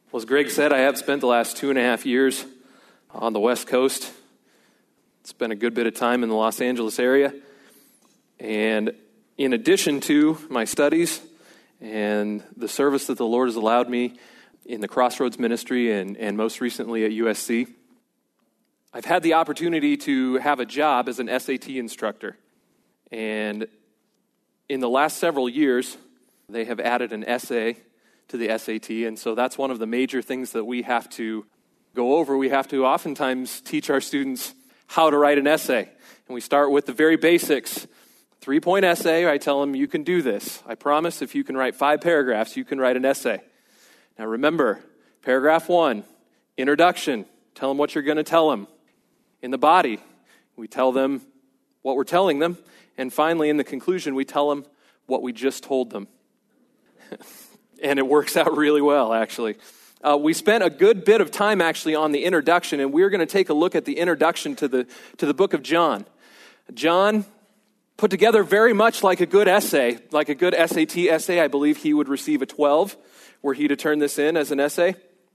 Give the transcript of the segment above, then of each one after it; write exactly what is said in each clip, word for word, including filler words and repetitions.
Well, as Greg said, I have spent the last two and a half years on the West Coast. Spent a good bit of time in the Los Angeles area. And in addition to my studies and the service that the Lord has allowed me in the Crossroads ministry and, and most recently at U S C, I've had the opportunity to have a job as an S A T instructor. And in the last several years, they have added an essay to the S A T, and so that's one of the major things that we have to go over. We have to oftentimes teach our students how to write an essay. And we start with the very basics. Three-point essay, I tell them, you can do this. I promise if you can write five paragraphs, you can write an essay. Now remember, paragraph one, introduction. Tell them what you're going to tell them. In the body, we tell them what we're telling them. And finally, in the conclusion, we tell them what we just told them. And it works out really well, actually. Uh, we spent a good bit of time, actually, on the introduction, and we're going to take a look at the introduction to the to the book of John. John, put together very much like a good essay, like a good S A T essay. I believe he would receive a twelve were he to turn this in as an essay.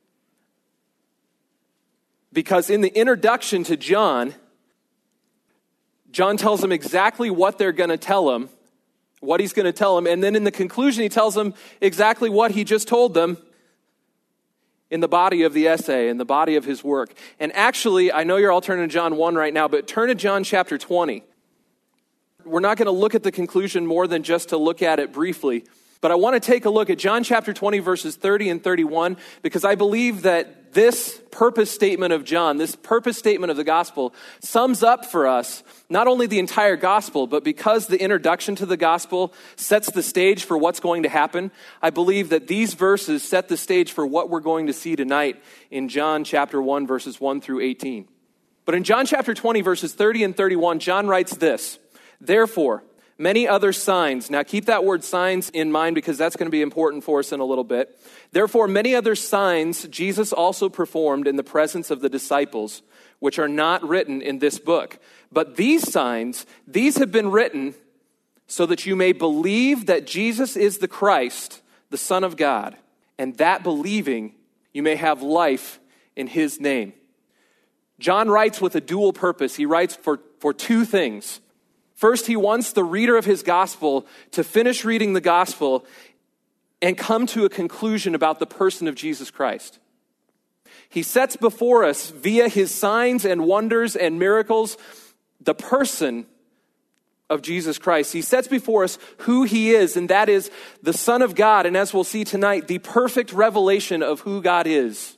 Because in the introduction to John, John tells them exactly what they're going to tell him, what he's going to tell them, and then in the conclusion he tells them exactly what he just told them in the body of the essay, in the body of his work. And actually, I know you're all turning to John one right now, but turn to John chapter twenty. We're not going to look at the conclusion more than just to look at it briefly, but I want to take a look at John chapter twenty, verses thirty and thirty-one, because I believe that this purpose statement of John, this purpose statement of the gospel, sums up for us not only the entire gospel, but because the introduction to the gospel sets the stage for what's going to happen, I believe that these verses set the stage for what we're going to see tonight in John chapter one, verses one through eighteen. But in John chapter twenty, verses thirty and thirty-one, John writes this: "Therefore, many other signs," now keep that word signs in mind because that's going to be important for us in a little bit. "Therefore, many other signs Jesus also performed in the presence of the disciples, which are not written in this book. But these signs, these have been written so that you may believe that Jesus is the Christ, the Son of God, and that believing you may have life in his name." John writes with a dual purpose. He writes for, for two things. First, he wants the reader of his gospel to finish reading the gospel and come to a conclusion about the person of Jesus Christ. He sets before us, via his signs and wonders and miracles, the person of Jesus Christ. He sets before us who he is, and that is the Son of God, and as we'll see tonight, the perfect revelation of who God is.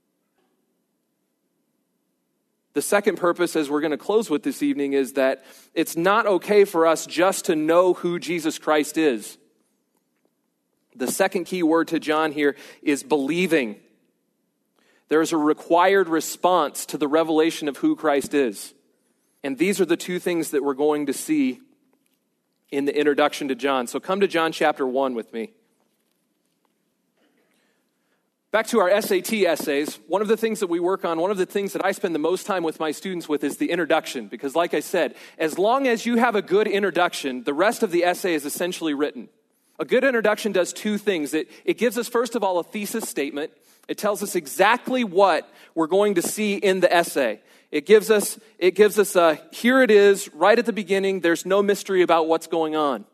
The second purpose, as we're going to close with this evening, is that it's not okay for us just to know who Jesus Christ is. The second key word to John here is believing. There is a required response to the revelation of who Christ is. And these are the two things that we're going to see in the introduction to John. So come to John chapter one with me. Back to our S A T essays, one of the things that we work on, one of the things that I spend the most time with my students with is the introduction. Because like I said, as long as you have a good introduction, the rest of the essay is essentially written. A good introduction does two things. It, it gives us, first of all, a thesis statement. It tells us exactly what we're going to see in the essay. It gives us, it gives us a, here it is, right at the beginning. There's no mystery about what's going on.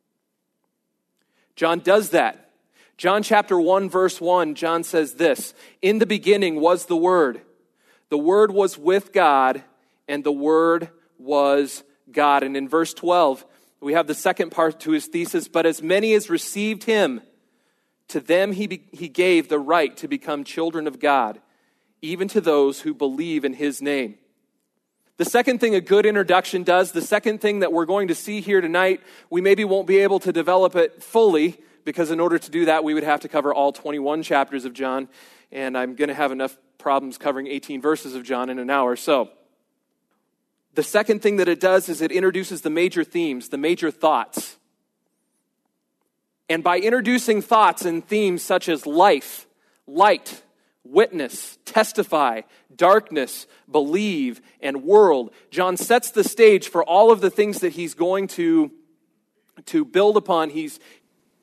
John does that. John chapter one, verse one, John says this: "In the beginning was the Word. The Word was with God, and the Word was God." And in verse twelve, we have the second part to his thesis: "But as many as received him, to them he, be, he gave the right to become children of God, even to those who believe in his name." The second thing a good introduction does, the second thing that we're going to see here tonight, we maybe won't be able to develop it fully, because in order to do that, we would have to cover all twenty-one chapters of John, and I'm going to have enough problems covering eighteen verses of John in an hour. So, the second thing that it does is it introduces the major themes, the major thoughts. And by introducing thoughts and themes such as life, light, witness, testify, darkness, believe, and world, John sets the stage for all of the things that he's going to, to build upon. He's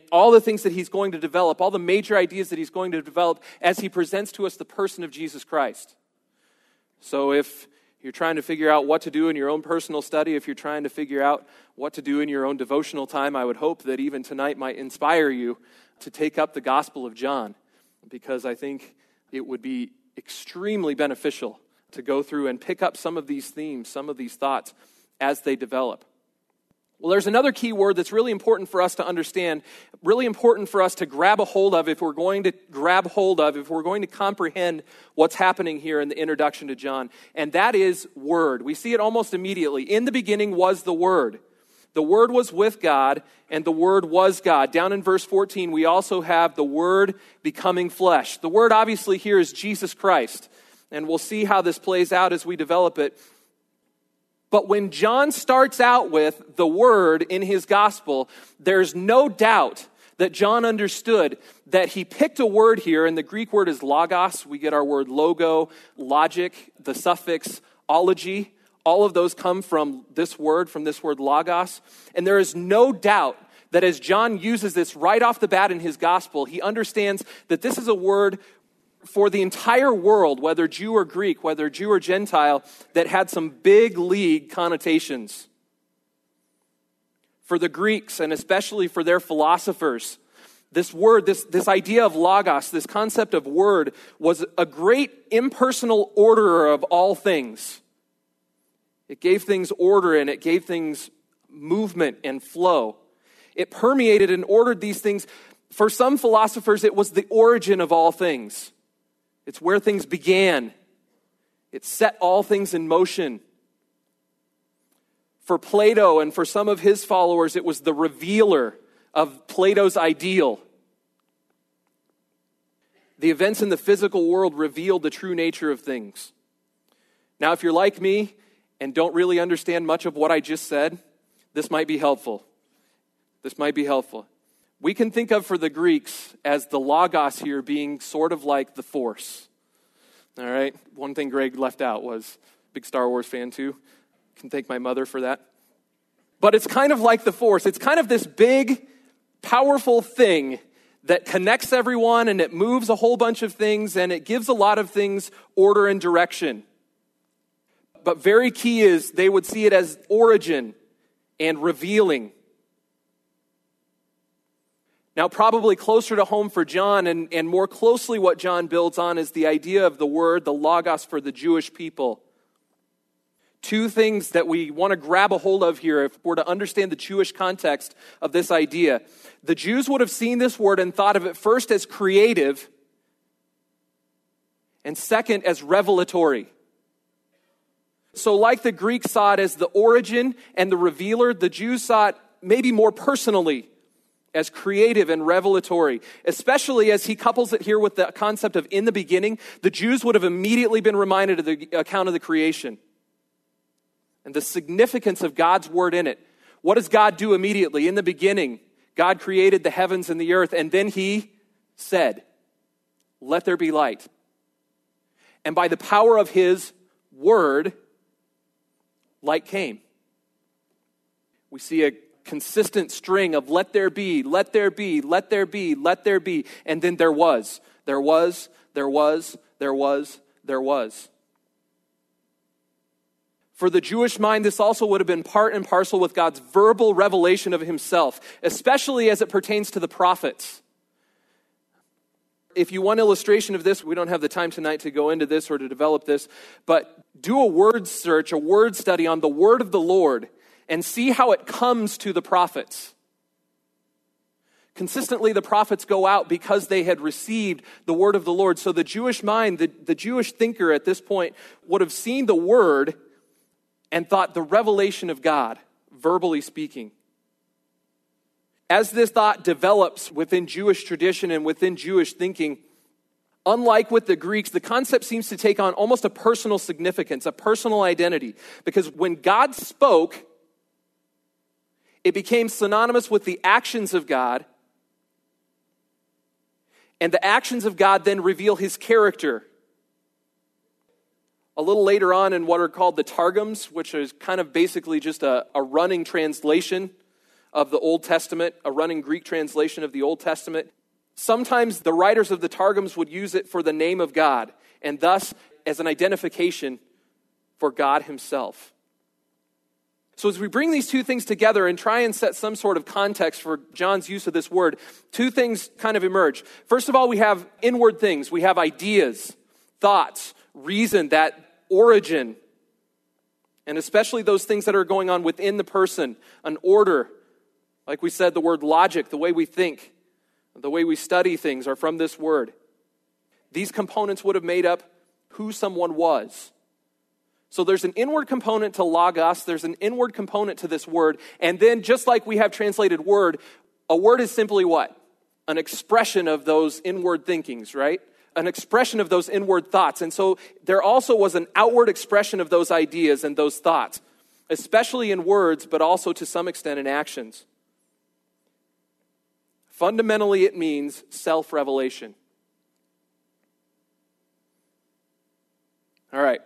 all the things that he's going to develop, all the major ideas that he's going to develop as he presents to us the person of Jesus Christ. So if you're trying to figure out what to do in your own personal study, if you're trying to figure out what to do in your own devotional time, I would hope that even tonight might inspire you to take up the Gospel of John, because I think it would be extremely beneficial to go through and pick up some of these themes, some of these thoughts as they develop. Well, there's another key word that's really important for us to understand, really important for us to grab a hold of if we're going to grab hold of, if we're going to comprehend what's happening here in the introduction to John, and that is Word. We see it almost immediately. In the beginning was the Word. The Word was with God, and the Word was God. Down in verse fourteen, we also have the Word becoming flesh. The Word obviously here is Jesus Christ, and we'll see how this plays out as we develop it. But when John starts out with the Word in his gospel, there's no doubt that John understood that he picked a word here, and the Greek word is logos. We get our word logo, logic, the suffix ology. All of those come from this word, from this word logos. And there is no doubt that as John uses this right off the bat in his gospel, he understands that this is a word for the entire world, whether Jew or Greek, whether Jew or Gentile, that had some big league connotations. For the Greeks, and especially for their philosophers, this word, this, this idea of logos, this concept of word, was a great impersonal orderer of all things. It gave things order and it gave things movement and flow. It permeated and ordered these things. For some philosophers, it was the origin of all things. It's where things began. It set all things in motion. For Plato and for some of his followers, it was the revealer of Plato's ideal. The events in the physical world revealed the true nature of things. Now, if you're like me and don't really understand much of what I just said, this might be helpful. This might be helpful. We can think of for the Greeks as the logos here being sort of like the force. All right? One thing Greg left out was big Star Wars fan too. Can thank my mother for that. But it's kind of like the force. It's kind of this big, powerful thing that connects everyone and it moves a whole bunch of things and it gives a lot of things order and direction. But very key is they would see it as origin and revealing. Now, probably closer to home for John and, and more closely what John builds on is the idea of the word, the logos for the Jewish people. Two things that we want to grab a hold of here if we're to understand the Jewish context of this idea. The Jews would have seen this word and thought of it first as creative and second as revelatory. So like the Greeks saw it as the origin and the revealer, the Jews saw it maybe more personally as creative and revelatory, especially as he couples it here with the concept of in the beginning. The Jews would have immediately been reminded of the account of the creation and the significance of God's word in it. What does God do immediately? In the beginning, God created the heavens and the earth, and then he said, "Let there be light." And by the power of his word, light came. We see a consistent string of let there be, let there be, let there be, let there be. And then there was, there was, there was, there was, there was. For the Jewish mind, this also would have been part and parcel with God's verbal revelation of himself, especially as it pertains to the prophets. If you want illustration of this, we don't have the time tonight to go into this or to develop this, but do a word search, a word study on the word of the Lord and see how it comes to the prophets. Consistently, the prophets go out because they had received the word of the Lord. So the Jewish mind, the, the Jewish thinker at this point would have seen the word and thought the revelation of God, verbally speaking. As this thought develops within Jewish tradition and within Jewish thinking, unlike with the Greeks, the concept seems to take on almost a personal significance, a personal identity. Because when God spoke, it became synonymous with the actions of God. And the actions of God then reveal his character. A little later on in what are called the Targums, which is kind of basically just a, a running translation of the Old Testament, a running Greek translation of the Old Testament. Sometimes the writers of the Targums would use it for the name of God, and thus as an identification for God himself. So as we bring these two things together and try and set some sort of context for John's use of this word, two things kind of emerge. First of all, we have inward things. We have ideas, thoughts, reason, that origin, and especially those things that are going on within the person, an order. Like we said, the word logic, the way we think, the way we study things are from this word. These components would have made up who someone was. So there's an inward component to logos, there's an inward component to this word, and then just like we have translated word, a word is simply what? An expression of those inward thinkings, right? An expression of those inward thoughts. And so there also was an outward expression of those ideas and those thoughts, especially in words, but also to some extent in actions. Fundamentally, it means self-revelation. All right.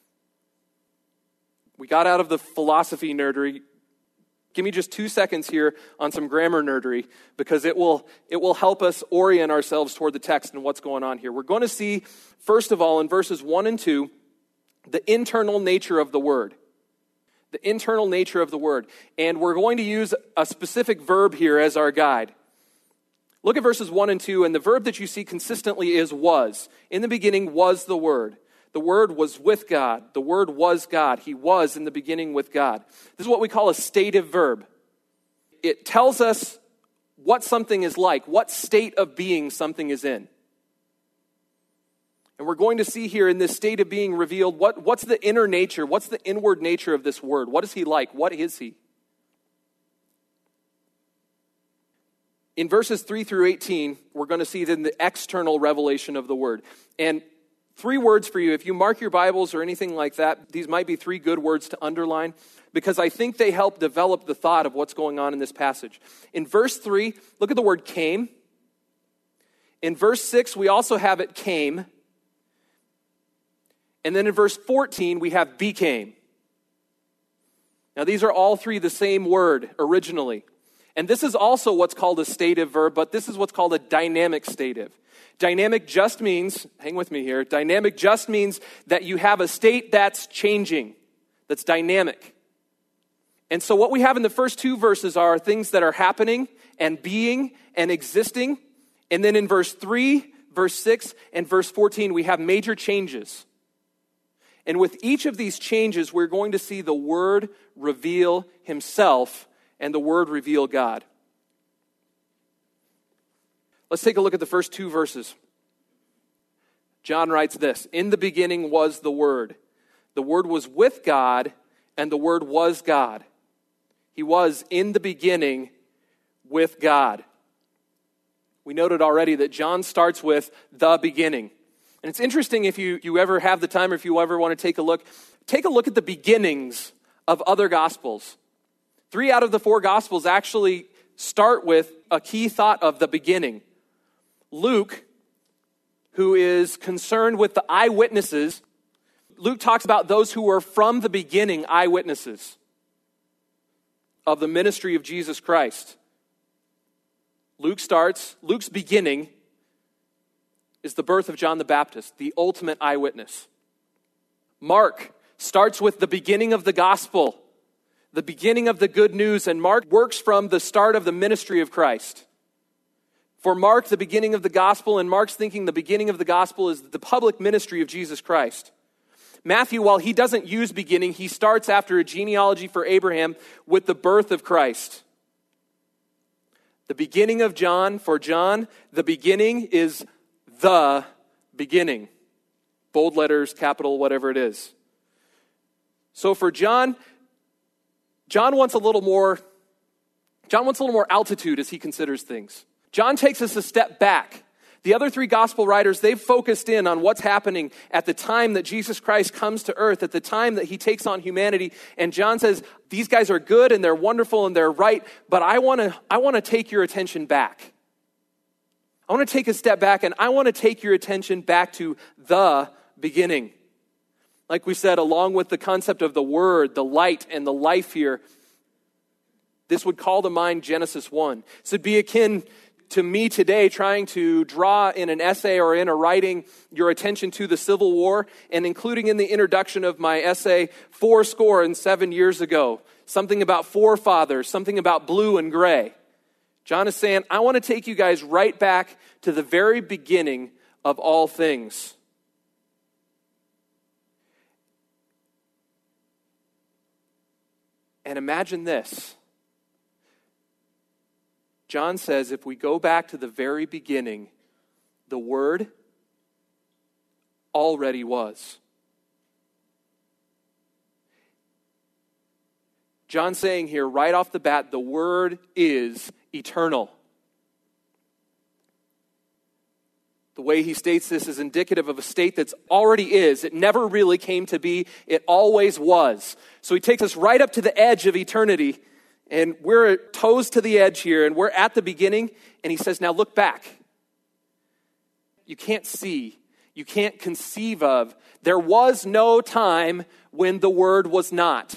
We got out of the philosophy nerdery. Give me just two seconds here on some grammar nerdery because it will it will help us orient ourselves toward the text and what's going on here. We're going to see, first of all, in verses one and two, the internal nature of the word. The internal nature of the word. And we're going to use a specific verb here as our guide. Look at verses one and two, and the verb that you see consistently is was. In the beginning was the Word. The Word was with God. The Word was God. He was in the beginning with God. This is what we call a stative verb. It tells us what something is like, what state of being something is in. And we're going to see here in this state of being revealed, what, what's the inner nature, what's the inward nature of this Word? What is He like? What is He? In verses three through eighteen, we're going to see then the external revelation of the Word. And three words for you. If you mark your Bibles or anything like that, these might be three good words to underline because I think they help develop the thought of what's going on in this passage. In verse three, look at the word came. In verse six, we also have it came. And then in verse fourteen, we have became. Now these are all three the same word originally. And this is also what's called a stative verb, but this is what's called a dynamic stative. Dynamic just means, hang with me here, dynamic just means that you have a state that's changing, that's dynamic. And so what we have in the first two verses are things that are happening and being and existing. And then in verse three, verse six, and verse fourteen, we have major changes. And with each of these changes, we're going to see the Word reveal Himself and the Word reveal God. Let's take a look at the first two verses. John writes this, "In the beginning was the Word. The Word was with God, and the Word was God. He was in the beginning with God." We noted already that John starts with the beginning. And it's interesting if you, you ever have the time or if you ever want to take a look, take a look at the beginnings of other Gospels. Three out of the four Gospels actually start with a key thought of the beginning. Luke, who is concerned with the eyewitnesses, Luke talks about those who were from the beginning eyewitnesses of the ministry of Jesus Christ. Luke starts, Luke's beginning is the birth of John the Baptist, the ultimate eyewitness. Mark starts with the beginning of the gospel, the beginning of the good news, and Mark works from the start of the ministry of Christ. For Mark, the beginning of the gospel, and Mark's thinking the beginning of the gospel is the public ministry of Jesus Christ. Matthew, while he doesn't use beginning, he starts after a genealogy for Abraham with the birth of Christ. The beginning of John, for John, the beginning is the beginning. Bold letters, capital, whatever it is. So for John, John wants a little more, John wants a little more altitude as he considers things. John takes us a step back. The other three gospel writers, they've focused in on what's happening at the time that Jesus Christ comes to earth, at the time that he takes on humanity. And John says, these guys are good and they're wonderful and they're right, but I want to I want to take your attention back. I want to take a step back and I want to take your attention back to the beginning. Like we said, along with the concept of the Word, the light, and the life here, This would call to mind Genesis one. This would be akin to me today trying to draw in an essay or in a writing your attention to the Civil War and including in the introduction of my essay four score and seven years ago, something about forefathers, something about blue and gray. John is saying, I want to take you guys right back to the very beginning of all things. And imagine this. John says if we go back to the very beginning, the Word already was. John's saying here right off the bat, the Word is eternal. The way he states this is indicative of a state that's already is. It never really came to be. It always was. So he takes us right up to the edge of eternity. And we're toes to the edge here, and we're at the beginning, and he says, now look back. You can't see, you can't conceive of. There was no time when the Word was not.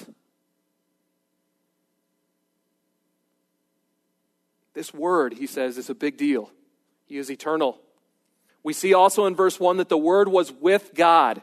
This Word, he says, is a big deal. He is eternal. We see also in verse one that the Word was with God.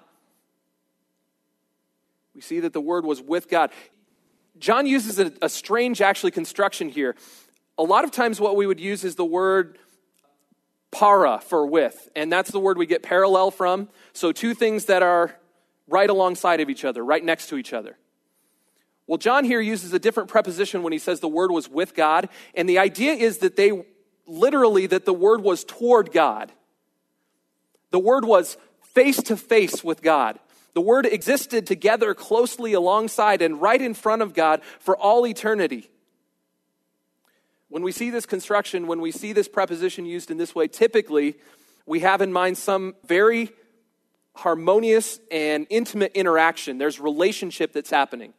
We see that the Word was with God. John uses a, a strange, actually, construction here. A lot of times what we would use is the word para for with, and that's the word we get parallel from. So two things that are right alongside of each other, right next to each other. Well, John here uses a different preposition when he says the Word was with God, and the idea is that they, literally, that the Word was toward God. The Word was face to face with God. The Word existed together closely alongside and right in front of God for all eternity. When we see this construction, when we see this preposition used in this way, typically we have in mind some very harmonious and intimate interaction. There's relationship that's happening.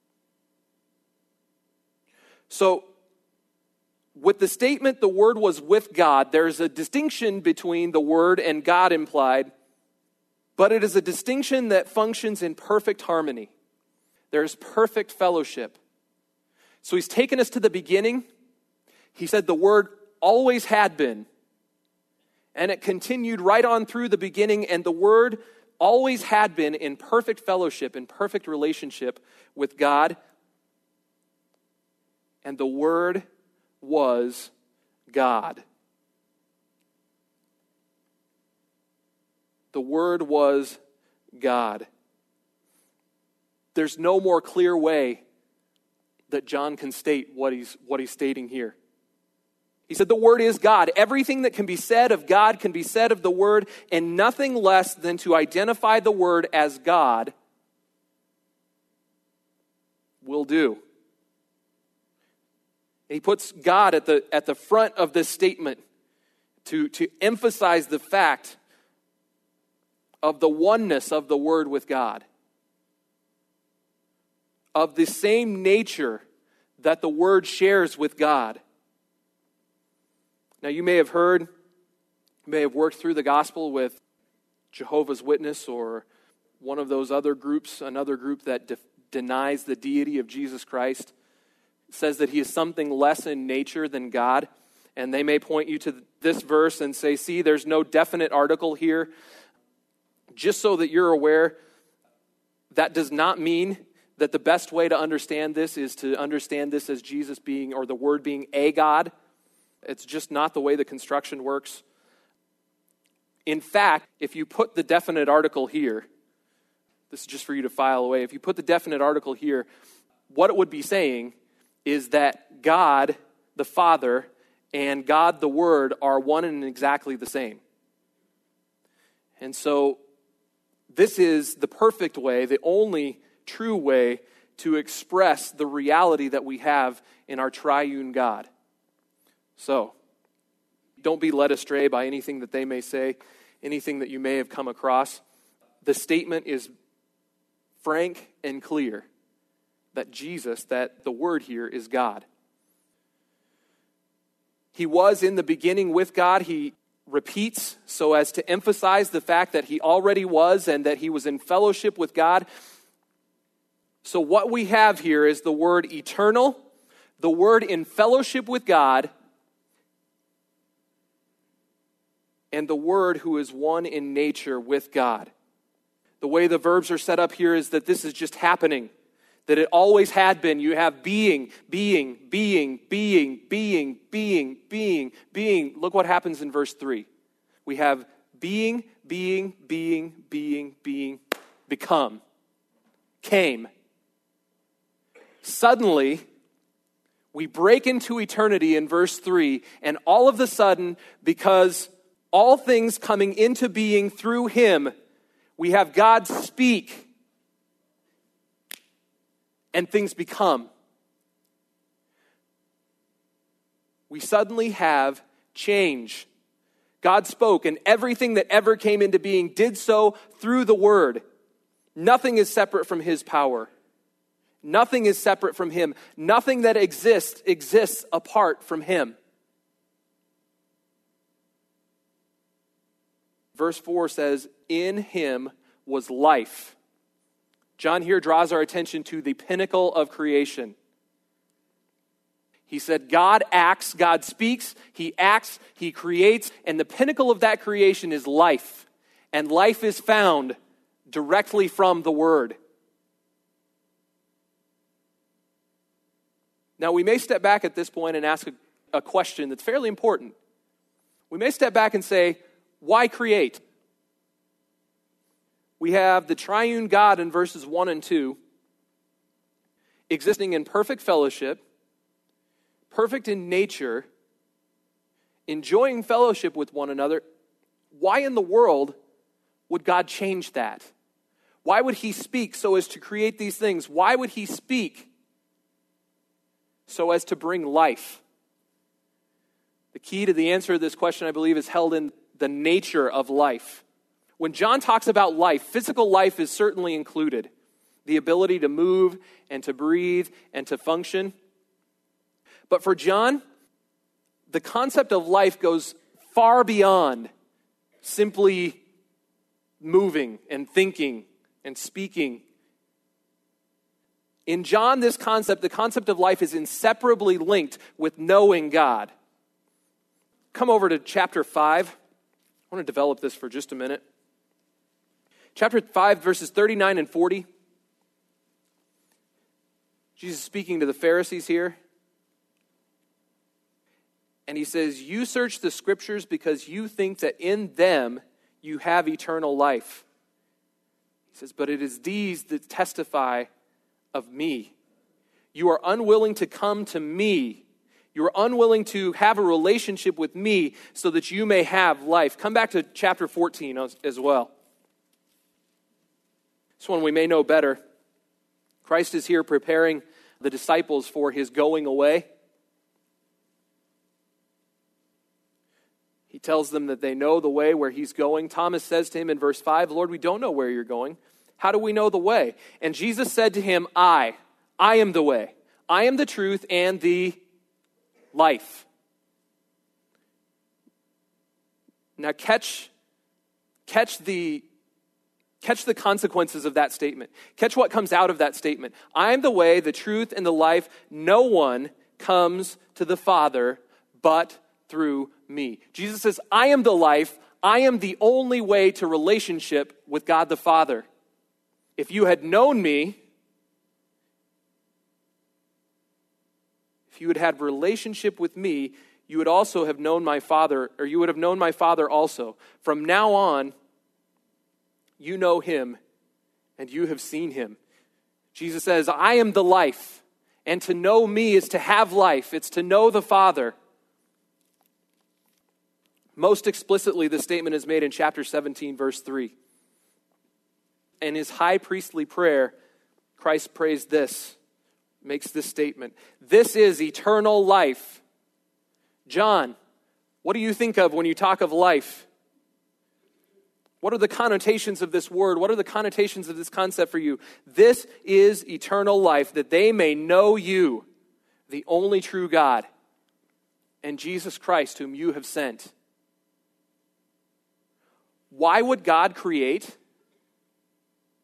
So, with the statement, the Word was with God, there's a distinction between the Word and God implied, but it is a distinction that functions in perfect harmony. There's perfect fellowship. So he's taken us to the beginning. He said the Word always had been. And it continued right on through the beginning, and the Word always had been in perfect fellowship, in perfect relationship with God. And the Word was God. The Word was God. There's no more clear way that John can state what he's, what he's stating here. He said the Word is God. Everything that can be said of God can be said of the Word, and nothing less than to identify the Word as God will do. And he puts God at the, at the front of this statement to, to emphasize the fact of the oneness of the Word with God, of the same nature that the Word shares with God. Now, you may have heard, you may have worked through the gospel with Jehovah's Witness or one of those other groups, another group that de- denies the deity of Jesus Christ, says that he is something less in nature than God. And they may point you to this verse and say, see, there's no definite article here. Just so that you're aware, that does not mean that the best way to understand this is to understand this as Jesus being, or the Word being a God. It's just not the way the construction works. In fact, if you put the definite article here, this is just for you to file away, if you put the definite article here, what it would be saying is that God, the Father, and God, the Word, are one and exactly the same. And so, this is the perfect way, the only true way to express the reality that we have in our triune God. So, don't be led astray by anything that they may say, anything that you may have come across. The statement is frank and clear that Jesus, that the Word here is God. He was in the beginning with God. He repeats so as to emphasize the fact that he already was and that he was in fellowship with God. So what we have here is the word eternal, the Word in fellowship with God, and the Word who is one in nature with God. The way the verbs are set up here is that this is just happening, that it always had been. You have being, being, being, being, being, being, being, being. Look what happens in verse three. We have being, being, being, being, being, become, came. Suddenly, we break into eternity in verse three, and all of a sudden, because all things coming into being through him, we have God speak, and things become. We suddenly have change. God spoke, and everything that ever came into being did so through the Word. Nothing is separate from his power. Nothing is separate from him. Nothing that exists exists apart from him. Verse four says, in him was life. John here draws our attention to the pinnacle of creation. He said, God acts, God speaks, he acts, he creates, and the pinnacle of that creation is life. And life is found directly from the Word. Now, we may step back at this point and ask a, a question that's fairly important. We may step back and say, why create? We have the triune God in verses one and two, existing in perfect fellowship, perfect in nature, enjoying fellowship with one another. Why in the world would God change that? Why would he speak so as to create these things? Why would he speak so as to bring life? The key to the answer to this question, I believe, is held in the nature of life. When John talks about life, physical life is certainly included. The ability to move and to breathe and to function. But for John, the concept of life goes far beyond simply moving and thinking and speaking. In John, this concept, the concept of life, is inseparably linked with knowing God. Come over to chapter five. I want to develop this for just a minute. Chapter five, verses thirty-nine and forty. Jesus is speaking to the Pharisees here. And he says, you search the scriptures because you think that in them you have eternal life. He says, but it is these that testify of me. You are unwilling to come to me. You are unwilling to have a relationship with me so that you may have life. Come back to chapter fourteen as well. This one we may know better. Christ is here preparing the disciples for his going away. He tells them that they know the way where he's going. Thomas says to him in verse five, Lord, we don't know where you're going. How do we know the way? And Jesus said to him, I, I am the way. I am the truth and the life. Now catch, catch the, catch the consequences of that statement. Catch what comes out of that statement. I am the way, the truth, and the life. No one comes to the Father but through me. Jesus says, I am the life. I am the only way to relationship with God the Father. If you had known me, if you had had relationship with me, you would also have known my Father, or you would have known my Father also. From now on, you know him, and you have seen him. Jesus says, I am the life, and to know me is to have life. It's to know the Father. Most explicitly, this statement is made in chapter seventeen, verse three. In his high priestly prayer, Christ prays this, makes this statement. This is eternal life. John, what do you think of when you talk of life? What are the connotations of this word? What are the connotations of this concept for you? This is eternal life, that they may know you, the only true God, and Jesus Christ, whom you have sent. Why would God create?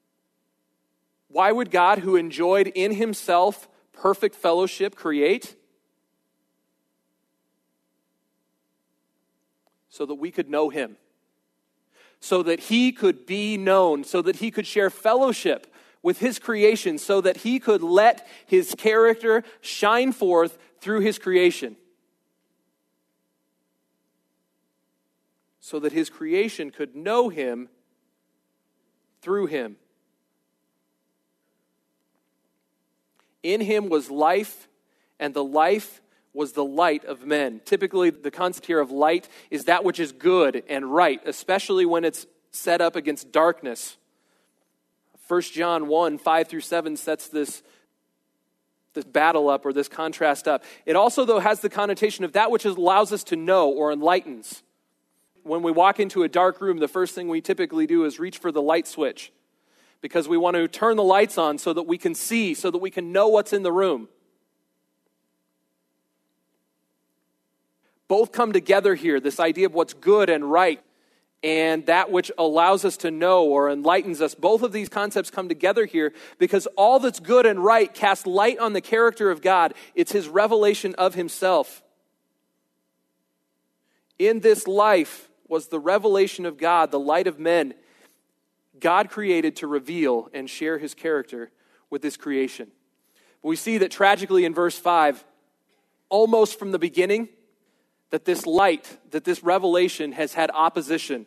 Why would God, who enjoyed in himself perfect fellowship, create? so that we could know him, so that he could be known, so that he could share fellowship with his creation, so that he could let his character shine forth through his creation, so that his creation could know him through him. In him was life, and the life was the light of men. Typically, the concept here of light is that which is good and right, especially when it's set up against darkness. First John one, five through seven sets this, this battle up, or this contrast up. It also, though, has the connotation of that which allows us to know or enlightens. When we walk into a dark room, the first thing we typically do is reach for the light switch, because we want to turn the lights on so that we can see, so that we can know what's in the room. Both come together here, this idea of what's good and right, and that which allows us to know or enlightens us. Both of these concepts come together here because all that's good and right casts light on the character of God. It's his revelation of himself. In this life was the revelation of God, the light of men. God created to reveal and share his character with his creation. But we see that tragically in verse five, almost from the beginning, that this light, that this revelation has had opposition.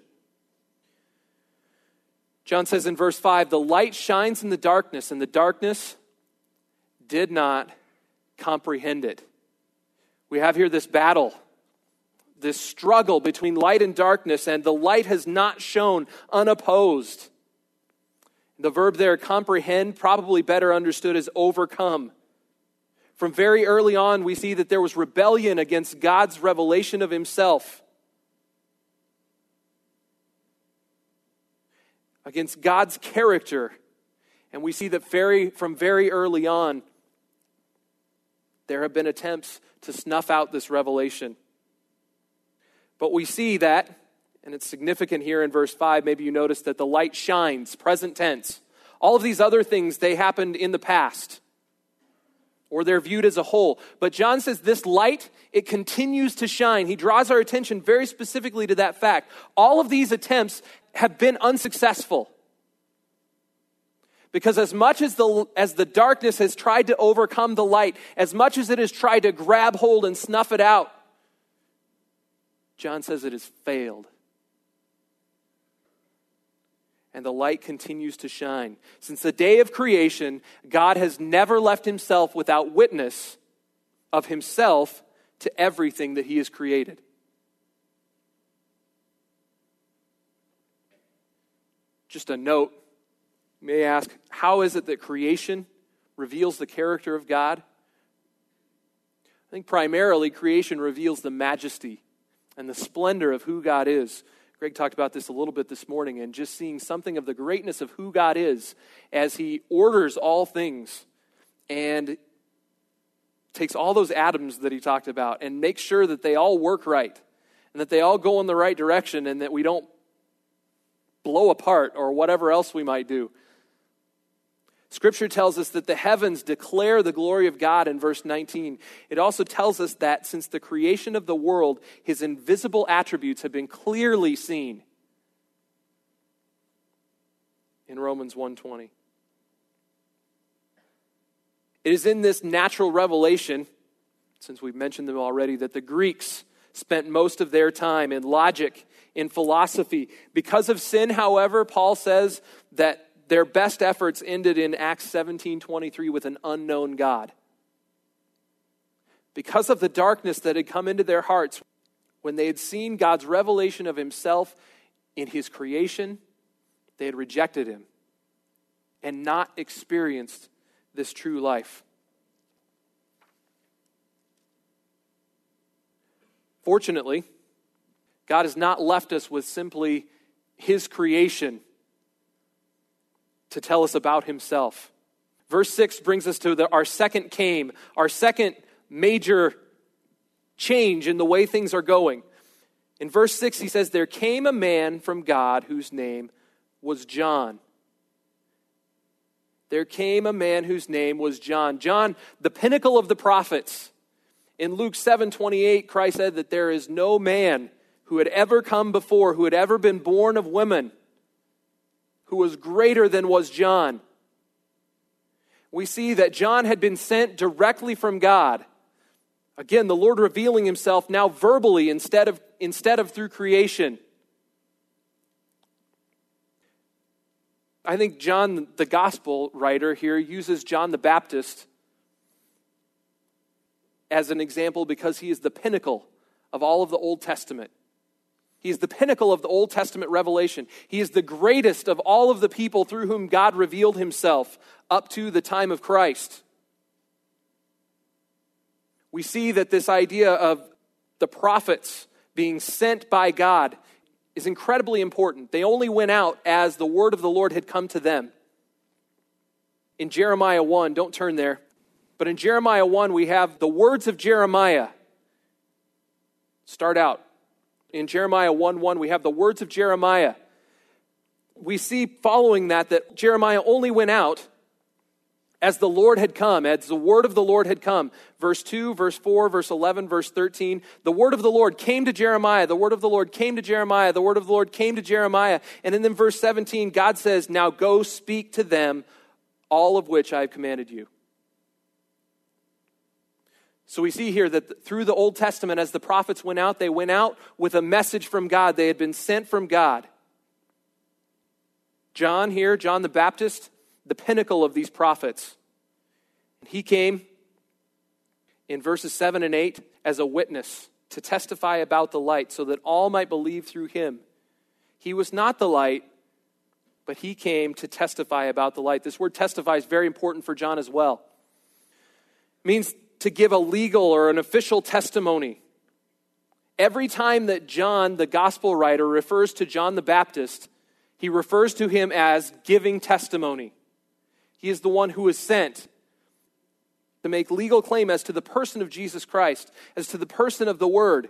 John says in verse five, the light shines in the darkness, and the darkness did not comprehend it. We have here this battle, this struggle between light and darkness, and the light has not shone unopposed. The verb there, comprehend, probably better understood as overcome. From very early on, we see that there was rebellion against God's revelation of himself, against God's character. And we see that very, from very early on, there have been attempts to snuff out this revelation. But we see that, and it's significant here in verse five, maybe you notice that the light shines, present tense. All of these other things, they happened in the past, or they're viewed as a whole. But John says this light, it continues to shine. He draws our attention very specifically to that fact. All of these attempts have been unsuccessful. Because as much as the, as the darkness has tried to overcome the light, as much as it has tried to grab hold and snuff it out, John says it has failed. And the light continues to shine. Since the day of creation, God has never left himself without witness of himself to everything that he has created. Just a note, you may ask, how is it that creation reveals the character of God? I think primarily creation reveals the majesty and the splendor of who God is. Greg talked about this a little bit this morning, and just seeing something of the greatness of who God is as he orders all things and takes all those atoms that he talked about and makes sure that they all work right and that they all go in the right direction and that we don't blow apart or whatever else we might do. Scripture tells us that the heavens declare the glory of God in verse nineteen. It also tells us that since the creation of the world, his invisible attributes have been clearly seen in Romans one twenty. It is in this natural revelation, since we've mentioned them already, that the Greeks spent most of their time in logic, in philosophy. Because of sin, however, Paul says that their best efforts ended in Acts seventeen twenty-three with an unknown God. Because of the darkness that had come into their hearts, when they had seen God's revelation of himself in his creation, they had rejected him and not experienced this true life. Fortunately, God has not left us with simply his creation to tell us about himself. Verse six brings us to the, our second came, our second major change in the way things are going. In verse six, he says, there came a man from God whose name was John. There came a man whose name was John. John, the pinnacle of the prophets. In Luke seven twenty-eight, Christ said that there is no man who had ever come before, who had ever been born of women, who was greater than was John. We see that John had been sent directly from God. Again, the Lord revealing himself now verbally instead of, instead of through creation. I think John, the gospel writer here, uses John the Baptist as an example because he is the pinnacle of all of the Old Testament. He is the pinnacle of the Old Testament revelation. He is the greatest of all of the people through whom God revealed himself up to the time of Christ. We see that this idea of the prophets being sent by God is incredibly important. They only went out as the word of the Lord had come to them. In Jeremiah one, don't turn there, but in Jeremiah one we have the words of Jeremiah. Start out. In Jeremiah one one we have the words of Jeremiah. We see following that that Jeremiah only went out as the Lord had come, as the word of the Lord had come. Verse two, verse four, verse eleven, verse thirteen. The word of the Lord came to Jeremiah. The word of the Lord came to Jeremiah. The word of the Lord came to Jeremiah. And then in verse seventeen, God says, now go speak to them, all of which I have commanded you. So we see here that through the Old Testament, as the prophets went out, they went out with a message from God. They had been sent from God. John here, John the Baptist, the pinnacle of these prophets. He came in verses seven and eight as a witness to testify about the light so that all might believe through him. He was not the light, but he came to testify about the light. This word testify is very important for John as well. It means to give a legal or an official testimony. Every time that John, the gospel writer, refers to John the Baptist, he refers to him as giving testimony. He is the one who is sent to make legal claim as to the person of Jesus Christ, as to the person of the Word.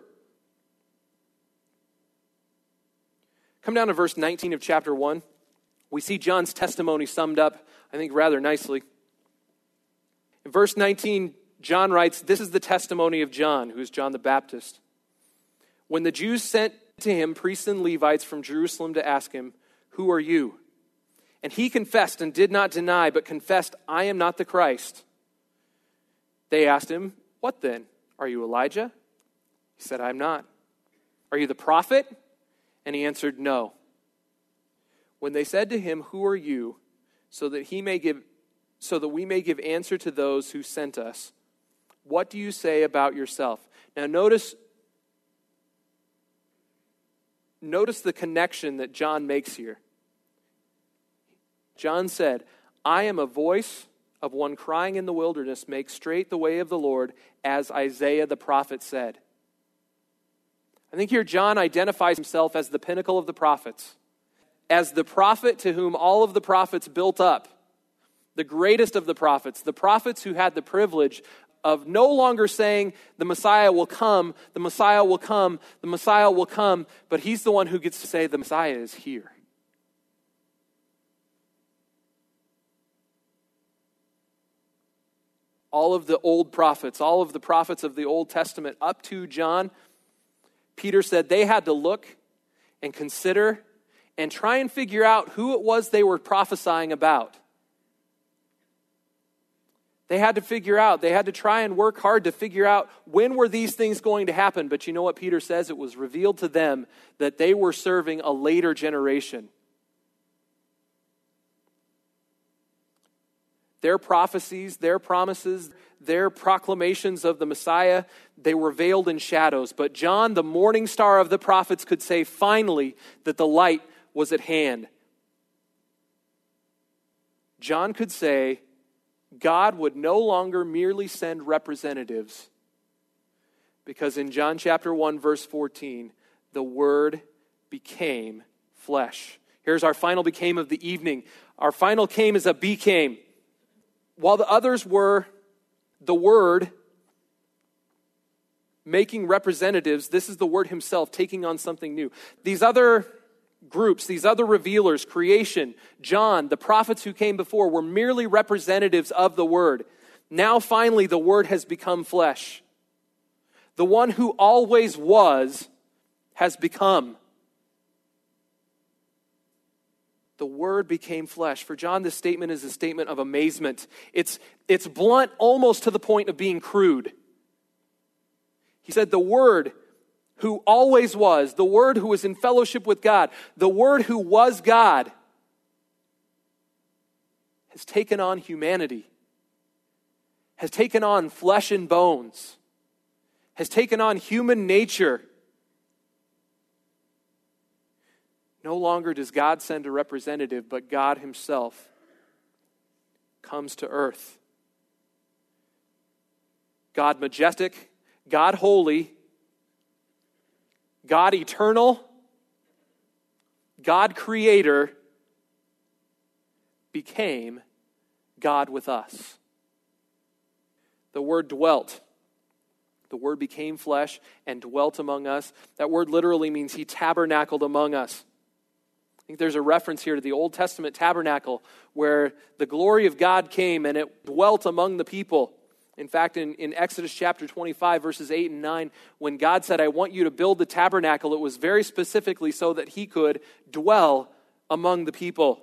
Come down to verse nineteen of chapter one. We see John's testimony summed up, I think, rather nicely. In verse nineteen, John writes, this is the testimony of John, who is John the Baptist. When the Jews sent to him priests and Levites from Jerusalem to ask him, who are you? And he confessed and did not deny, but confessed, I am not the Christ. They asked him, what then? Are you Elijah? He said, I am not. Are you the prophet? And he answered, no. When they said to him, who are you? So that he may give, so that we may give answer to those who sent us. What do you say about yourself? Now notice, notice the connection that John makes here. John said, I am a voice of one crying in the wilderness, make straight the way of the Lord, as Isaiah the prophet said. I think here John identifies himself as the pinnacle of the prophets, as the prophet to whom all of the prophets built up, the greatest of the prophets, the prophets who had the privilege of no longer saying the Messiah will come, the Messiah will come, the Messiah will come, but he's the one who gets to say the Messiah is here. All of the old prophets, all of the prophets of the Old Testament up to John, Peter said they had to look and consider and try and figure out who it was they were prophesying about. They had to figure out, they had to try and work hard to figure out when were these things going to happen. But you know what Peter says? It was revealed to them that they were serving a later generation. Their prophecies, their promises, their proclamations of the Messiah, they were veiled in shadows. But John, the morning star of the prophets, could say finally that the light was at hand. John could say, God would no longer merely send representatives, because in John chapter one, verse fourteen, the Word became flesh. Here's our final became of the evening. Our final came is a became. While the others were the Word making representatives, this is the Word himself taking on something new. These other groups, these other revealers, creation, John, the prophets who came before, were merely representatives of the Word. Now finally the Word has become flesh. The one who always was has become. The Word became flesh. For John, this statement is a statement of amazement. It's, it's blunt almost to the point of being crude. He said, the Word who always was, the Word who was in fellowship with God, the Word who was God, has taken on humanity, has taken on flesh and bones, has taken on human nature. No longer does God send a representative, but God himself comes to earth. God majestic, God holy, God eternal, God creator, became God with us. The word dwelt. The word became flesh and dwelt among us. That word literally means he tabernacled among us. I think there's a reference here to the Old Testament tabernacle where the glory of God came and it dwelt among the people. In fact, in, in Exodus chapter twenty-five, verses eight and nine, when God said, I want you to build the tabernacle, it was very specifically so that he could dwell among the people.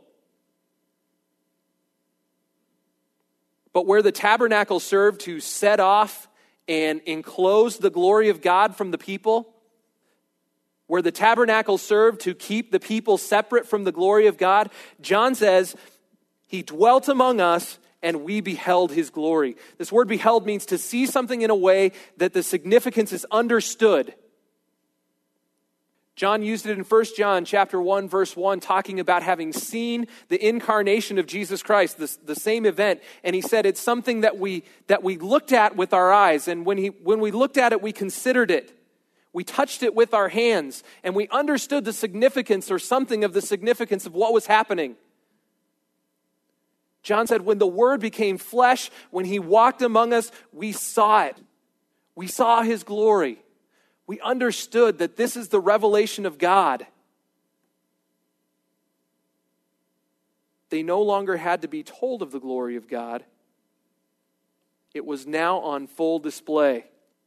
But where the tabernacle served to set off and enclose the glory of God from the people, where the tabernacle served to keep the people separate from the glory of God, John says, he dwelt among us and we beheld his glory. This word beheld means to see something in a way that the significance is understood. John used it in First John chapter one, verse one, talking about having seen the incarnation of Jesus Christ, the, the same event. And he said it's something that we that we looked at with our eyes. And when he when we looked at it, we considered it. We touched it with our hands. And we understood the significance or something of the significance of what was happening. John said when the Word became flesh, when he walked among us, we saw it. We saw his glory. We understood that this is the revelation of God. They no longer had to be told of the glory of God. It was now on full display.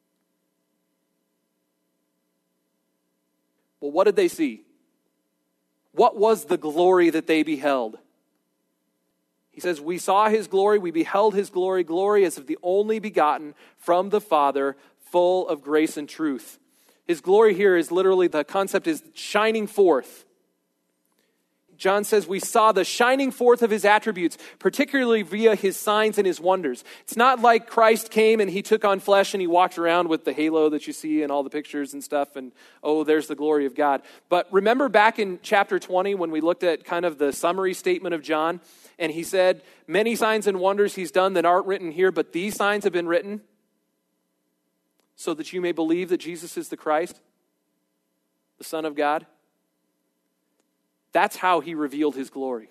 Well, what did they see? What was the glory that they beheld? He says, we saw his glory, we beheld his glory, glory as of the only begotten from the Father, full of grace and truth. His glory here is literally, the concept is shining forth. John says we saw the shining forth of his attributes, particularly via his signs and his wonders. It's not like Christ came and he took on flesh and he walked around with the halo that you see in all the pictures and stuff and, oh, there's the glory of God. But remember back in chapter twenty when we looked at kind of the summary statement of John, and he said, many signs and wonders he's done that aren't written here, but these signs have been written so that you may believe that Jesus is the Christ, the Son of God. That's how he revealed his glory.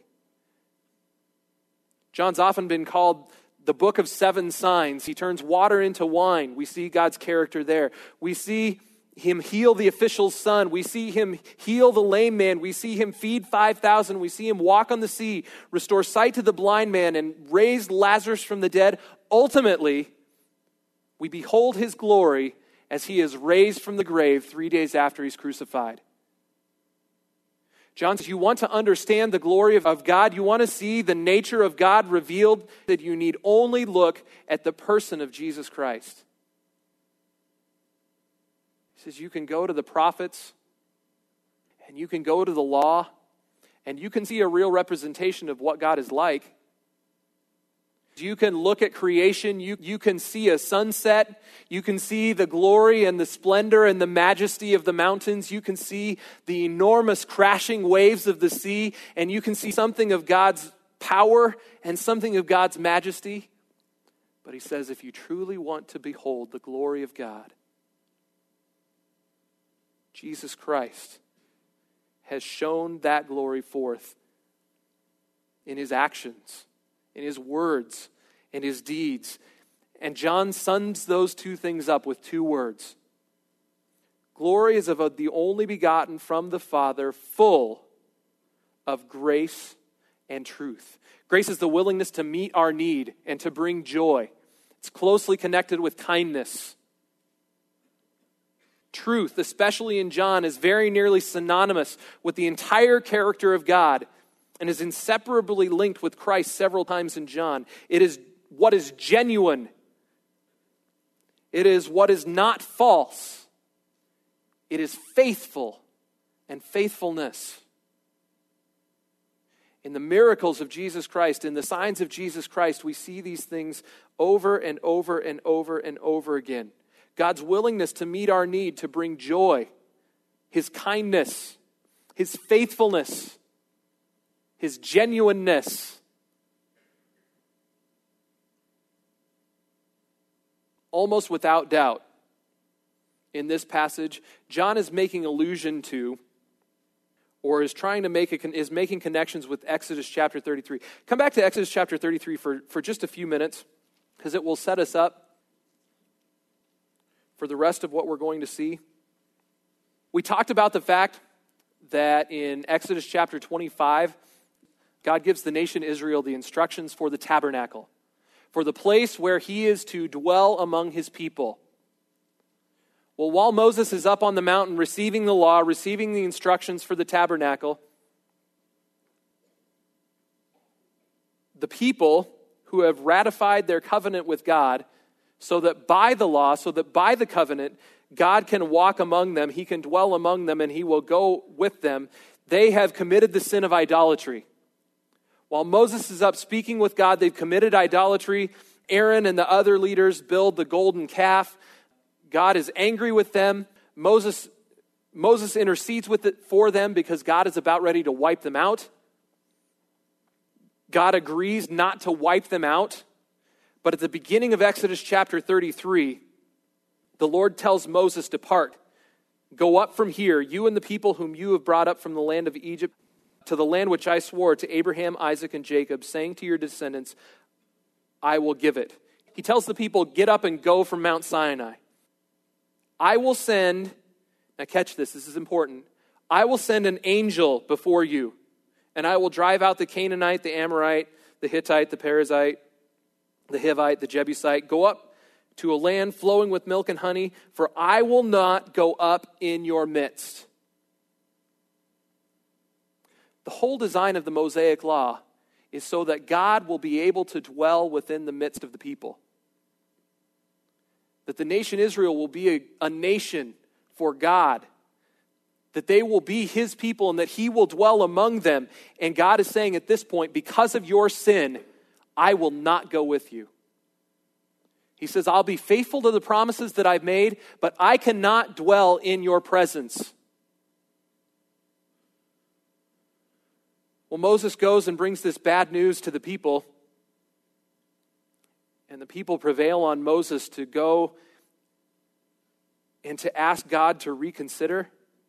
John's often been called the book of seven signs. He turns water into wine. We see God's character there. We see him heal the official's son. We see him heal the lame man. We see him feed five thousand. We see him walk on the sea, restore sight to the blind man, and raise Lazarus from the dead. Ultimately, we behold his glory as he is raised from the grave three days after he's crucified. John says, you want to understand the glory of God, you want to see the nature of God revealed, that you need only look at the person of Jesus Christ. He says, you can go to the prophets, and you can go to the law, and you can see a real representation of what God is like. You can look at creation, you, you can see a sunset, you can see the glory and the splendor and the majesty of the mountains, you can see the enormous crashing waves of the sea, and you can see something of God's power and something of God's majesty. But he says, if you truly want to behold the glory of God, Jesus Christ has shown that glory forth in his actions, in his words, in his deeds. And John sums those two things up with two words. Glory is of the only begotten from the Father, full of grace and truth. Grace is the willingness to meet our need and to bring joy. It's closely connected with kindness. truth, especially in John, is very nearly synonymous with the entire character of God and is inseparably linked with Christ several times in John. It is what is genuine. It is what is not false. It is faithful and faithfulness. In the miracles of Jesus Christ, in the signs of Jesus Christ, we see these things over and over and over and over again. God's willingness to meet our need, to bring joy, His kindness, His faithfulness, His genuineness. Almost without doubt, in this passage, John is making allusion to, or is trying to make, a, is making connections with Exodus chapter thirty-three. Come back to Exodus chapter thirty-three for, for just a few minutes, because it will set us up for the rest of what we're going to see. We talked about the fact that in Exodus chapter twenty-five, God gives the nation Israel the instructions for the tabernacle, for the place where He is to dwell among His people. Well, while Moses is up on the mountain receiving the law, receiving the instructions for the tabernacle, the people who have ratified their covenant with God, so that by the law, so that by the covenant, God can walk among them, He can dwell among them, and He will go with them, they have committed the sin of idolatry. While Moses is up speaking with God, they've committed idolatry. Aaron and the other leaders build the golden calf. God is angry with them. Moses, Moses intercedes with it for them because God is about ready to wipe them out. God agrees not to wipe them out. But at the beginning of Exodus chapter thirty-three, the Lord tells Moses, "Depart, go up from here, you and the people whom you have brought up from the land of Egypt, to the land which I swore to Abraham, Isaac, and Jacob, saying to your descendants, I will give it." He tells the people, get up and go from Mount Sinai. I will send, now catch this, this is important. I will send an angel before you, and I will drive out the Canaanite, the Amorite, the Hittite, the Perizzite, the Hivite, the Jebusite. Go up to a land flowing with milk and honey, for I will not go up in your midst. The whole design of the Mosaic Law is so that God will be able to dwell within the midst of the people. That the nation Israel will be a, a nation for God. That they will be His people and that He will dwell among them. And God is saying at this point, because of your sin, I will not go with you. He says, I'll be faithful to the promises that I've made, but I cannot dwell in your presence. Well, Moses goes and brings this bad news to the people. And the people prevail on Moses to go and to ask God to reconsider.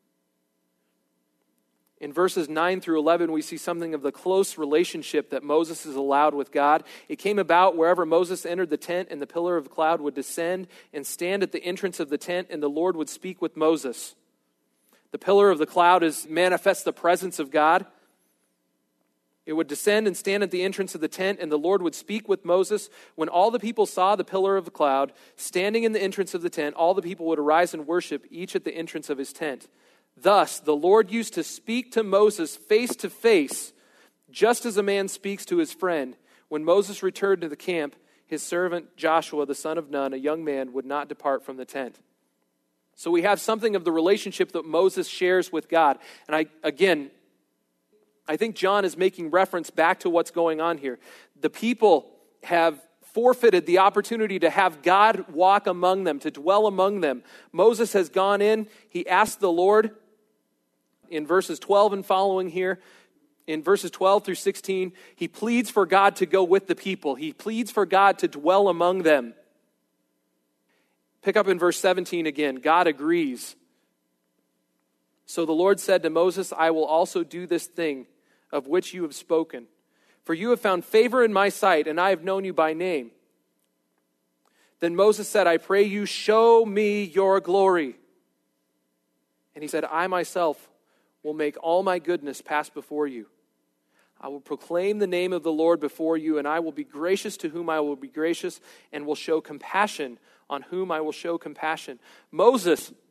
In verses nine through eleven, we see something of the close relationship that Moses has allowed with God. It came about wherever Moses entered the tent, and the pillar of the cloud would descend and stand at the entrance of the tent, and the Lord would speak with Moses. The pillar of the cloud is manifests the presence of God. It would descend and stand at the entrance of the tent, and the Lord would speak with Moses. When all the people saw the pillar of the cloud standing in the entrance of the tent, all the people would arise and worship, each at the entrance of his tent. Thus, the Lord used to speak to Moses face to face, just as a man speaks to his friend. When Moses returned to the camp, his servant Joshua, the son of Nun, a young man, would not depart from the tent. So we have something of the relationship that Moses shares with God. And I, again, I think John is making reference back to what's going on here. The people have forfeited the opportunity to have God walk among them, to dwell among them. Moses has gone in. He asked the Lord in verses twelve and following here, in verses twelve through sixteen, he pleads for God to go with the people. He pleads for God to dwell among them. Pick up in verse seventeen again. God agrees. So the Lord said to Moses, I will also do this thing of which you have spoken. For you have found favor in my sight, and I have known you by name. Then Moses said, I pray you, show me your glory. And he said, I myself will make all my goodness pass before you. I will proclaim the name of the Lord before you, and I will be gracious to whom I will be gracious, and will show compassion on whom I will show compassion. Moses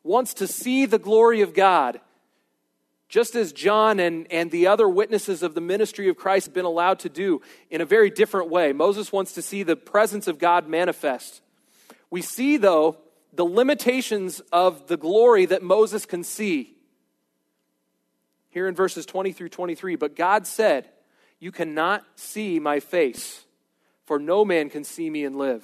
wants to see the glory of God, just as John and, and the other witnesses of the ministry of Christ have been allowed to do in a very different way. Moses wants to see the presence of God manifest. We see, though, the limitations of the glory that Moses can see. Here in verses twenty through twenty-three, but God said, "You cannot see my face, for no man can see me and live."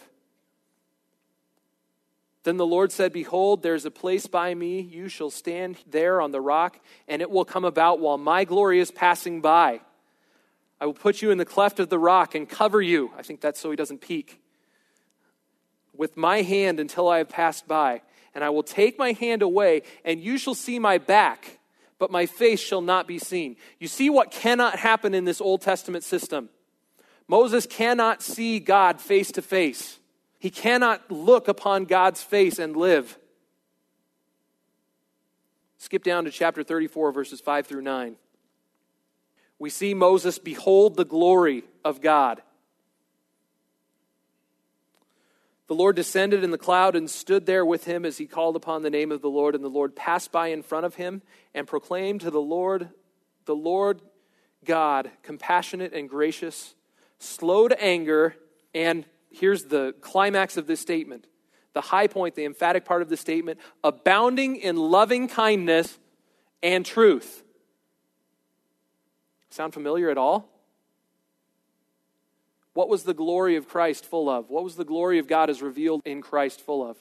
Then the Lord said, "Behold, there is a place by me. You shall stand there on the rock, and it will come about while my glory is passing by. I will put you in the cleft of the rock and cover you." I think that's so he doesn't peek. "With my hand until I have passed by. And I will take my hand away, and you shall see my back, but my face shall not be seen." You see what cannot happen in this Old Testament system. Moses cannot see God face to face. He cannot look upon God's face and live. Skip down to chapter thirty-four, verses five through nine. We see Moses behold the glory of God. "The Lord descended in the cloud and stood there with him as he called upon the name of the Lord. And the Lord passed by in front of him and proclaimed to the Lord, the Lord God, compassionate and gracious, slow to anger," and here's the climax of this statement, the high point, the emphatic part of the statement, "abounding in loving kindness and truth." Sound familiar at all? What was the glory of Christ full of? What was the glory of God as revealed in Christ full of?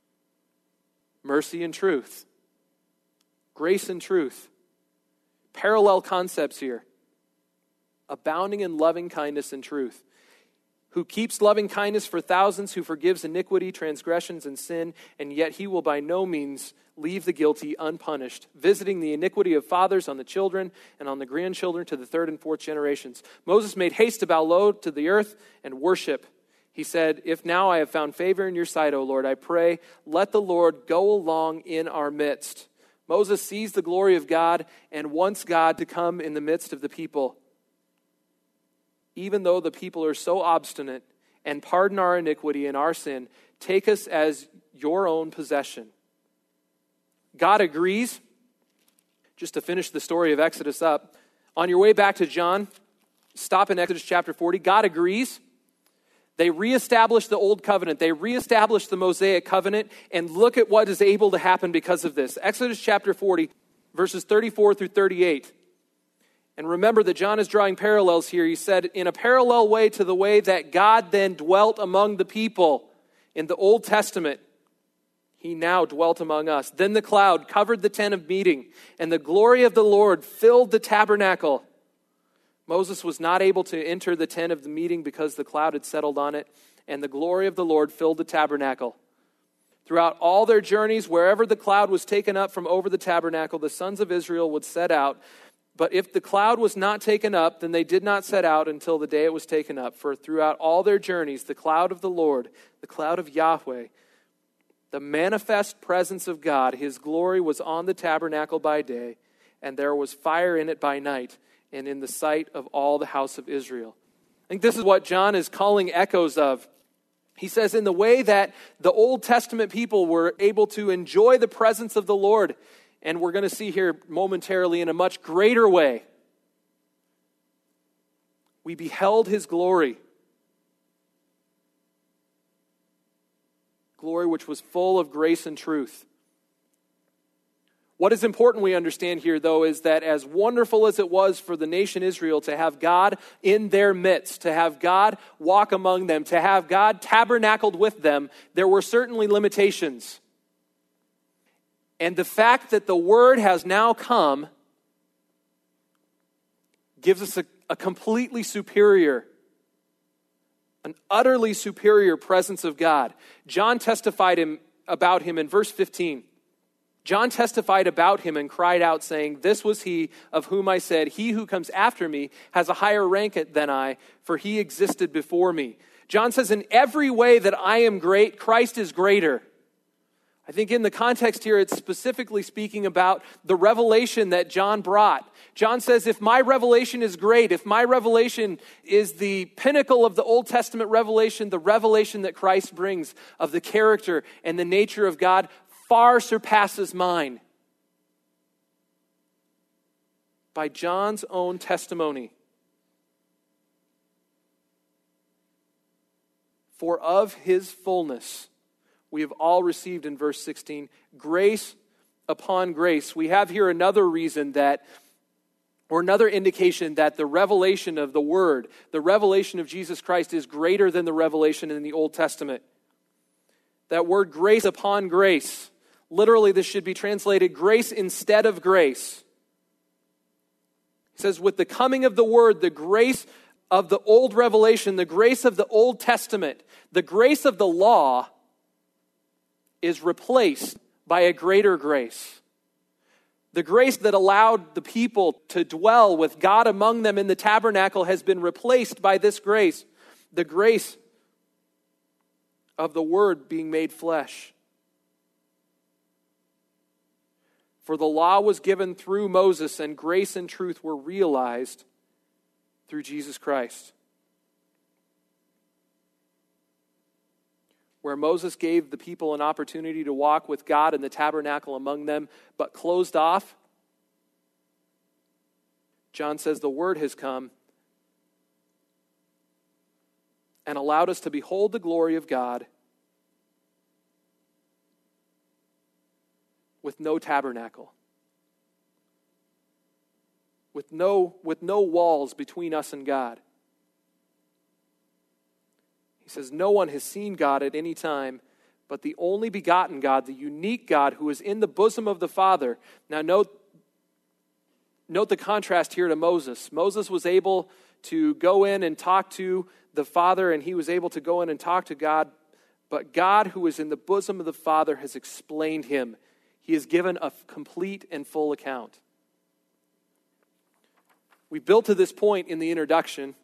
Mercy and truth. Grace and truth. Parallel concepts here. Abounding in loving kindness and truth. "Who keeps loving kindness for thousands, who forgives iniquity, transgressions, and sin, and yet he will by no means leave the guilty unpunished, visiting the iniquity of fathers on the children and on the grandchildren to the third and fourth generations." Moses made haste to bow low to the earth and worship. He said, "If now I have found favor in your sight, O Lord, I pray, let the Lord go along in our midst." Moses sees the glory of God and wants God to come in the midst of the people. "Even though the people are so obstinate, and pardon our iniquity and our sin, take us as your own possession." God agrees. Just to finish the story of Exodus up, on your way back to John, stop in Exodus chapter forty. God agrees. They reestablish the old covenant. They reestablish the Mosaic covenant, and look at what is able to happen because of this. Exodus chapter forty, verses thirty-four through thirty-eight. And remember that John is drawing parallels here. He said, in a parallel way to the way that God then dwelt among the people in the Old Testament, he now dwelt among us. "Then the cloud covered the tent of meeting, and the glory of the Lord filled the tabernacle." Moses was not able to enter the tent of the meeting because the cloud had settled on it, and the glory of the Lord filled the tabernacle. Throughout all their journeys, wherever the cloud was taken up from over the tabernacle, the sons of Israel would set out. But if the cloud was not taken up, then they did not set out until the day it was taken up. For throughout all their journeys, the cloud of the Lord, the cloud of Yahweh, the manifest presence of God, his glory was on the tabernacle by day, and there was fire in it by night, and in the sight of all the house of Israel. I think this is what John is calling echoes of. He says, in the way that the Old Testament people were able to enjoy the presence of the Lord, and we're going to see here momentarily in a much greater way, we beheld his glory. Glory which was full of grace and truth. What is important we understand here, though, is that as wonderful as it was for the nation Israel to have God in their midst, to have God walk among them, to have God tabernacled with them, there were certainly limitations. And the fact that the Word has now come gives us a, a completely superior, an utterly superior presence of God. John testified him, about him in verse fifteen. John testified about him and cried out, saying, "This was he of whom I said, he who comes after me has a higher rank than I, for he existed before me." John says, in every way that I am great, Christ is greater. I think in the context here, it's specifically speaking about the revelation that John brought. John says, if my revelation is great, if my revelation is the pinnacle of the Old Testament revelation, the revelation that Christ brings of the character and the nature of God far surpasses mine. By John's own testimony. For of his fullness we have all received, in verse sixteen, grace upon grace. We have here another reason that, or another indication that the revelation of the Word, the revelation of Jesus Christ, is greater than the revelation in the Old Testament. That word grace upon grace, literally this should be translated grace instead of grace. He says, with the coming of the Word, the grace of the old revelation, the grace of the Old Testament, the grace of the law is replaced by a greater grace. The grace that allowed the people to dwell with God among them in the tabernacle has been replaced by this grace, the grace of the Word being made flesh. For the law was given through Moses, and grace and truth were realized through Jesus Christ. Where Moses gave the people an opportunity to walk with God in the tabernacle among them, but closed off, John says the Word has come and allowed us to behold the glory of God with no tabernacle, with no, with no walls between us and God. He says, no one has seen God at any time, but the only begotten God, the unique God who is in the bosom of the Father. Now note, note the contrast here to Moses. Moses was able to go in and talk to the Father, and he was able to go in and talk to God, but God who is in the bosom of the Father has explained him. He has given a complete and full account. We built to this point in the introduction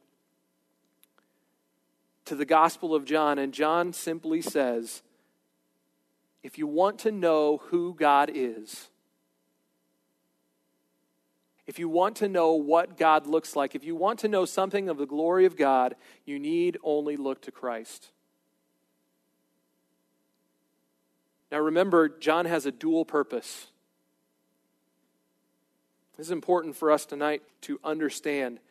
to the Gospel of John, and John simply says, if you want to know who God is, if you want to know what God looks like, if you want to know something of the glory of God, you need only look to Christ. Now remember, John has a dual purpose. This is important for us tonight to understand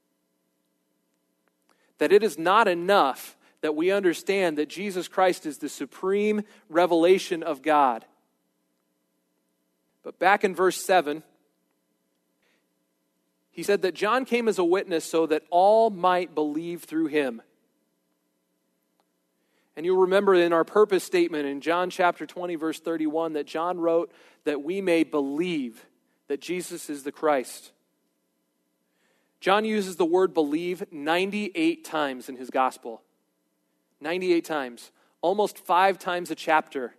that it is not enough that we understand that Jesus Christ is the supreme revelation of God. But back in verse seven, he said that John came as a witness so that all might believe through him. And you'll remember in our purpose statement in John chapter twenty, verse thirty-one, that John wrote that we may believe that Jesus is the Christ. John uses the word believe ninety-eight times in his gospel. ninety-eight times. Almost five times a chapter.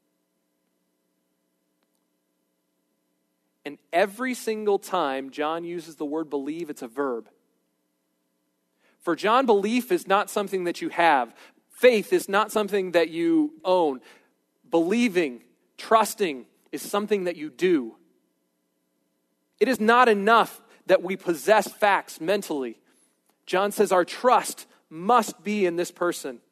And every single time John uses the word believe, it's a verb. For John, belief is not something that you have. Faith is not something that you own. Believing, trusting is something that you do. It is not enough that we possess facts mentally. John says our trust must be in this person.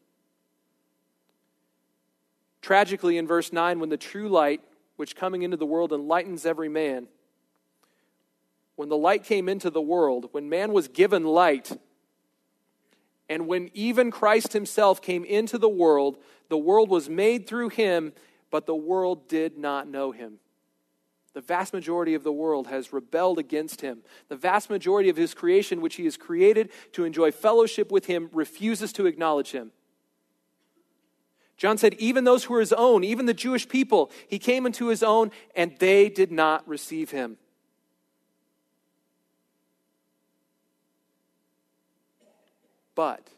Tragically, in verse nine, when the true light, which coming into the world enlightens every man, when the light came into the world, when man was given light, and when even Christ himself came into the world, the world was made through him, but the world did not know him. The vast majority of the world has rebelled against him. The vast majority of his creation, which he has created to enjoy fellowship with him, refuses to acknowledge him. John said, even those who were his own, even the Jewish people, he came into his own, and they did not receive him. But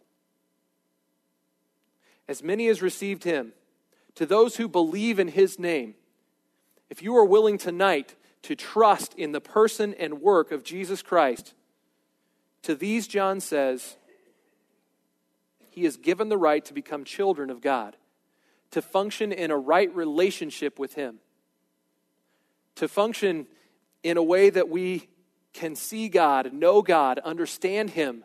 as many as received him, to those who believe in his name, if you are willing tonight to trust in the person and work of Jesus Christ, to these, John says, he is given the right to become children of God, to function in a right relationship with him, to function in a way that we can see God, know God, understand him.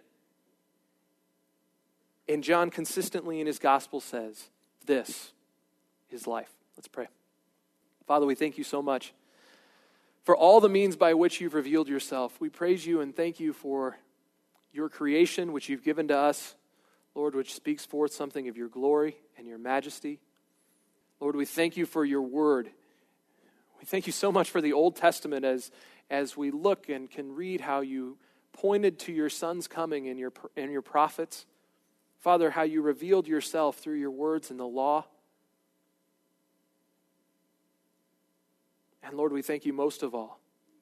And John consistently in his gospel says, this is life. Let's pray. Father, we thank you so much for all the means by which you've revealed yourself. We praise you and thank you for your creation, which you've given to us, Lord, which speaks forth something of your glory and your majesty. Lord, we thank you for your word. We thank you so much for the Old Testament as, as we look and can read how you pointed to your Son's coming in your, in your prophets. Father, how you revealed yourself through your words in the law. And Lord, we thank you most of all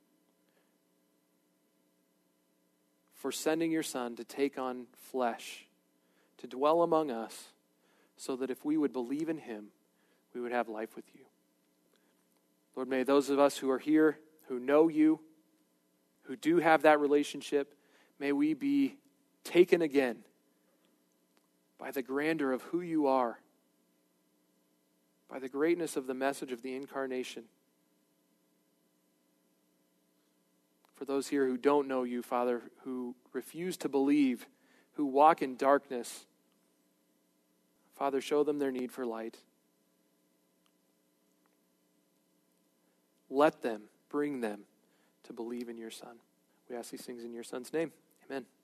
for sending your Son to take on flesh, to dwell among us, so that if we would believe in him, we would have life with you. Lord, may those of us who are here, who know you, who do have that relationship, may we be taken again by the grandeur of who you are, by the greatness of the message of the incarnation. For those here who don't know you, Father, who refuse to believe, who walk in darkness, Father, show them their need for light. Let them, bring them to believe in your Son. We ask these things in your Son's name. Amen.